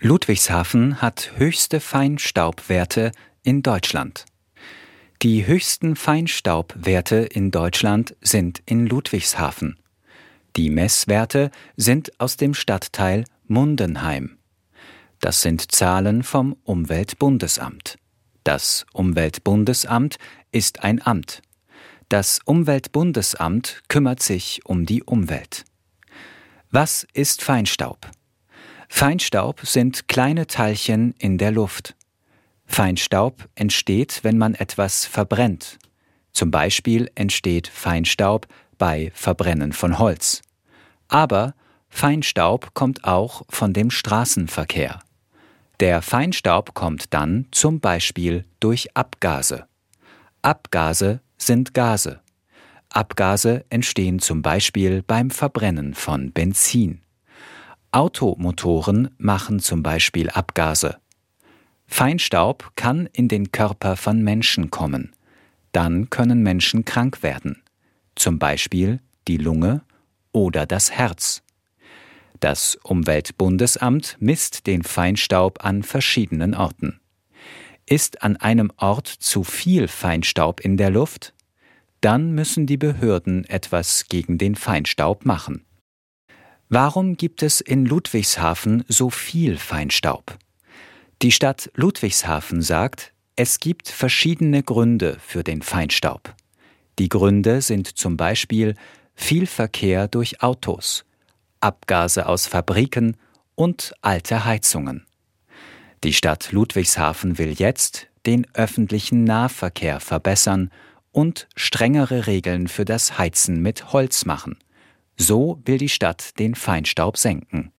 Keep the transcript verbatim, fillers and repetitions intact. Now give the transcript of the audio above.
Ludwigshafen hat höchste Feinstaubwerte in Deutschland. Die höchsten Feinstaubwerte in Deutschland sind in Ludwigshafen. Die Messwerte sind aus dem Stadtteil Mundenheim. Das sind Zahlen vom Umweltbundesamt. Das Umweltbundesamt ist ein Amt. Das Umweltbundesamt kümmert sich um die Umwelt. Was ist Feinstaub? Feinstaub sind kleine Teilchen in der Luft. Feinstaub entsteht, wenn man etwas verbrennt. Zum Beispiel entsteht Feinstaub bei Verbrennen von Holz. Aber Feinstaub kommt auch von dem Straßenverkehr. Der Feinstaub kommt dann zum Beispiel durch Abgase. Abgase sind Gase. Abgase entstehen zum Beispiel beim Verbrennen von Benzin. Automotoren machen zum Beispiel Abgase. Feinstaub kann in den Körper von Menschen kommen. Dann können Menschen krank werden. Zum Beispiel die Lunge oder das Herz. Das Umweltbundesamt misst den Feinstaub an verschiedenen Orten. Ist an einem Ort zu viel Feinstaub in der Luft? Dann müssen die Behörden etwas gegen den Feinstaub machen. Warum gibt es in Ludwigshafen so viel Feinstaub? Die Stadt Ludwigshafen sagt, es gibt verschiedene Gründe für den Feinstaub. Die Gründe sind zum Beispiel viel Verkehr durch Autos, Abgase aus Fabriken und alte Heizungen. Die Stadt Ludwigshafen will jetzt den öffentlichen Nahverkehr verbessern und strengere Regeln für das Heizen mit Holz machen. So will die Stadt den Feinstaub senken.